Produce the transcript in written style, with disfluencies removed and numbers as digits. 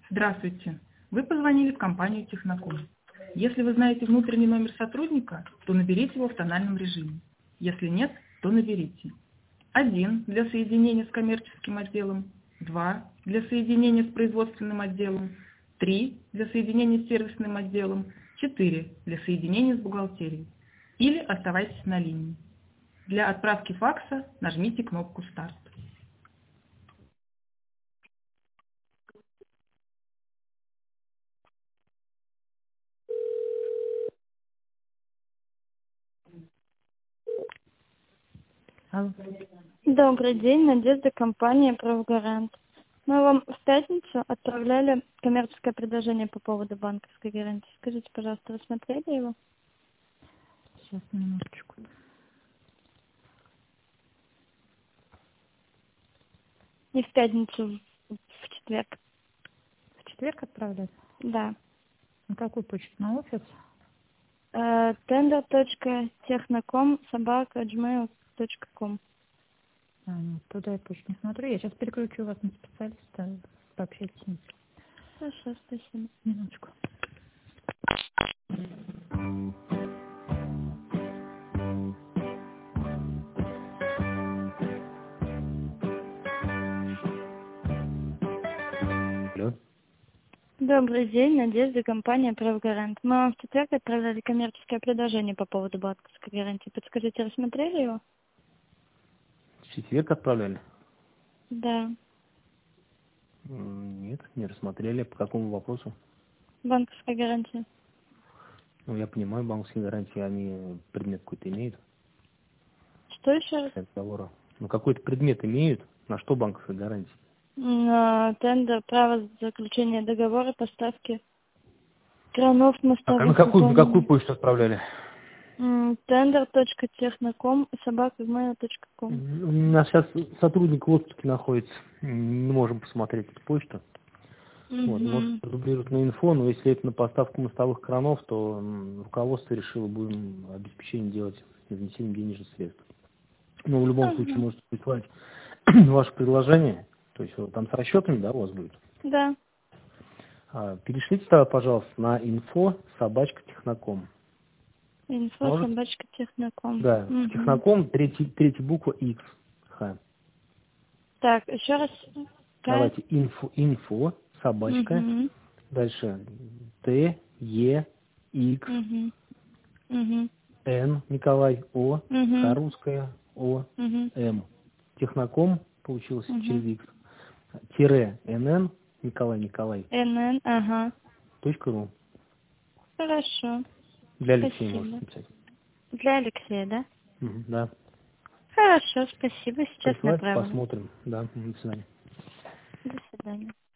Здравствуйте. Вы позвонили в компанию Техноком. Если вы знаете внутренний номер сотрудника, то наберите его в тональном режиме. Если нет, то наберите. 1 для соединения с коммерческим отделом, 2 для соединения с производственным отделом, 3 для соединения с сервисным отделом, 4 для соединения с бухгалтерией. Или оставайтесь на линии. Для отправки факса нажмите кнопку «Старт». Алло. Добрый день, Надежда, компания «Правгарант». Мы вам в пятницу отправляли коммерческое предложение по поводу банковской гарантии. Скажите, пожалуйста, вы смотрели его? Сейчас, минуточку. Не в пятницу, в четверг. В четверг отправлять? Да. На какую почту? На офис? tender.technocom@gmail.com. Туда я почту не смотрю. Я сейчас переключу вас на специалиста. Пообщайтесь с ним. Хорошо, спасибо. Минуточку. Алло. Добрый день, Надежда, компания «Правгарант». Мы вам в четверг отправляли коммерческое предложение по поводу банковской гарантии. Подскажите, рассмотрели его? В четверг отправляли? Да. Нет, не рассмотрели. По какому вопросу? Банковская гарантия. Ну, я понимаю, банковские гарантии, они предмет какой-то имеют. Что еще раз? Договора. Ну, какой-то предмет имеют, на что банковская гарантия? Тендер, право заключения договора, поставки кранов, Так, а мостовых на какую выполнения. почту отправляли? Tender.техноком@gmail.com. У нас сейчас сотрудник в отпуске находится. Не можем посмотреть эту почту. Вот, может, Угу. продублируют на инфо, но если это на поставку мостовых кранов, то руководство решило, будем обеспечение делать внесением денежных средств. Но в любом случае Ага. можете прислать ваше предложение, то есть вот там с расчетами, да, у вас будет. Да. Перешлите тогда, пожалуйста, на info@техноком. Может? Info@техноком. Да, в Угу. техноком третья буква X. Х. Так, еще раз. Давайте info, собачка, Угу. дальше Т, Е, X, Угу. Угу. Н, Николай, О, Х Угу. русская, О, Угу. М. Техноком получилось через Угу. X. Тире НН, Николай, НН, ага. .ру. Хорошо. Для Алексея можете Спасибо. написать. Для Алексея, да? Да. Хорошо, спасибо. Сейчас Присылайте, направлю. посмотрим. Да, до свидания. До свидания.